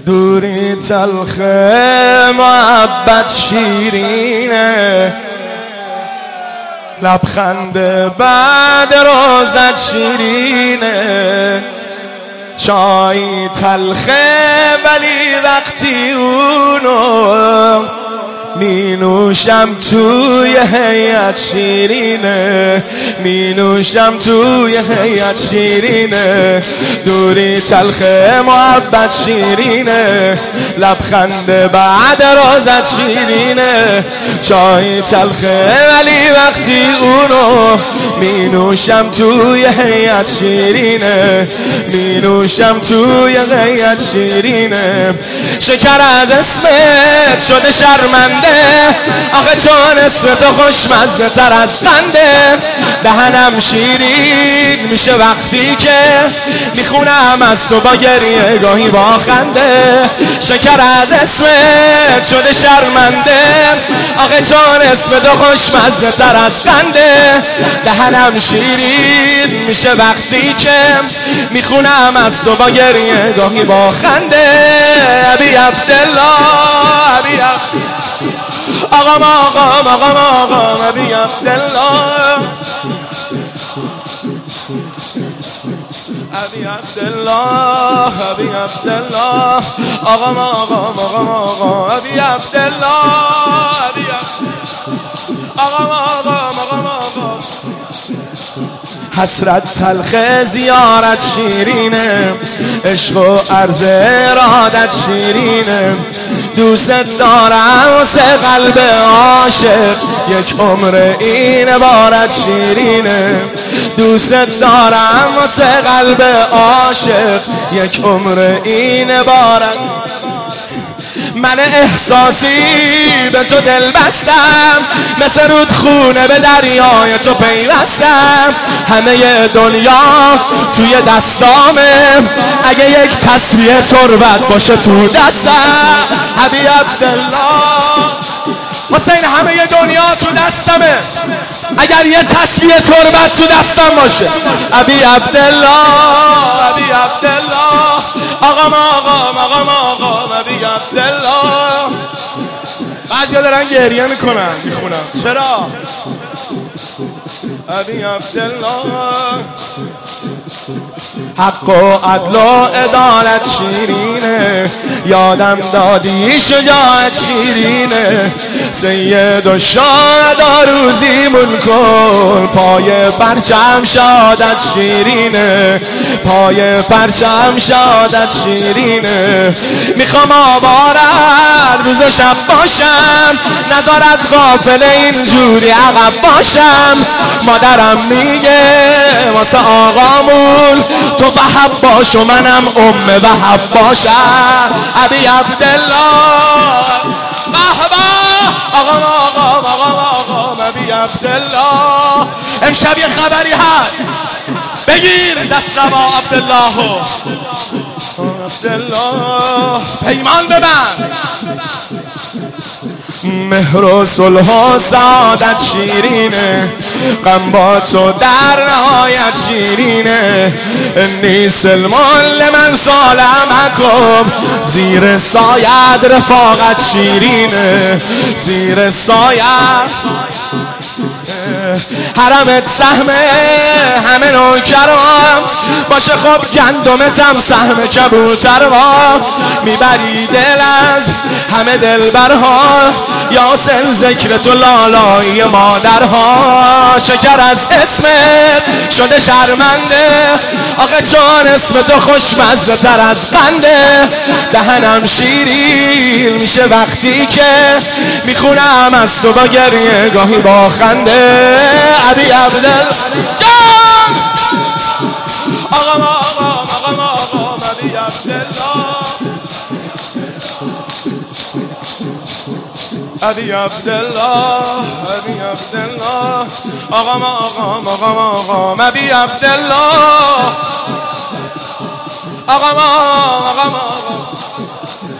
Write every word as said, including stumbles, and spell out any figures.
دوری تلخه محبت شیرینه، لبخند بعد روزت شیرینه. چای تلخه ولی وقتی اونو می نوشم توی هیئت شیرینه، می نوشم توی هیئت شیرینه. دوری تلخه محبت شیرینه، لبخند بعد روزت شیرینه. چای تلخه ولی وقتی اونو می نوشم توی هیئت شیرینه، می نوشم توی هیئت شیرینه. شکر از اسمت شده شرمنده، آخه چون اسم تو خوشمزه تر از خنده. دهنم شیرین میشه وقتی که میخونم از تو با گریه گاهی با خنده. شکر از اسمت شده شرمنده، آخه چون اسم تو خوشمزه تر از خنده. دهنم شیرین میشه وقتی که میخونم از تو با گریه گاهی با خنده. ابی عبدالله ابی آقام آقام آقام آقام ابی عبدالله ابی عبدالله ابی عبدالله آقام آقام آقام آقام ابی عبدالله ابی آقام آقام آقام آقام. حسرت تلخ زیارت شیرینه، عشق و عرض ارادت شیرینه. دوست دارم واسه قلب عاشق، یک عمر این عبارت شیرینه. دوست دارم واسه قلب عاشق، یک عمر این عبارت. من احساسی به تو دل بستم، مثل رودخونه به دریای تو پیوستم. همه دنیا توی دستامه، اگه یک تسبیح تربت باشه تو دستم. ابی عبدالله حسین همه دنیا تو دستمه، اگر یه تسبیح تربت تو دستم باشه. ابی عبدالله ابی عبدالله آقام آقام آقام آقام ابی عبدالله. بعضیا دارن گریه میکنن میخونم چرا؟ ابی عبدالله حق و عدل و عدالت شیرینه، یادم دادی شجاعت شیرینه. سید و شهدا روزیمون کن، پای پرچم شادت شیرینه، پای پرچم شادت شیرینه. میخوام آوارد روز و شب باشم، نزار از غافل اینجوری عقب باشم. مادرم میگه واسه آقامون تو وهب باش و منم ام وهب باشم. ابی عبدالله مرحبا آقام آقام آقام آقام ابی عبدالله. امشب یه خبری هست، بگیر دست با عبدالله عبدالله پیمان ببند. مهر و صلح و سعادت شیرینه، غم با تو در نهایت شیرینه. انی سلمان لمن سالمکم، زیر سایت رفاقت شیرینه، زیر سایت حرمت سهمه همه نوکرام باشه. خب گندمتم سهم کبوترها، میبری دل از همه دلبرها. یاسر ذکر تو لالایی مادرها. شکر از اسمت شده شرمنده، آخه چون اسم تو خوشمزه تر از قنده. دهنم شیرین میشه وقتی که میخونم از تو با گریه گاهی با خنده. ابی عبدالله جان آقام آقام آقام آقام ابی عبدالله ابی عبدالله ابی عبدالله آقام آقام آقام آقام ابی عبدالله آقام آقام آقام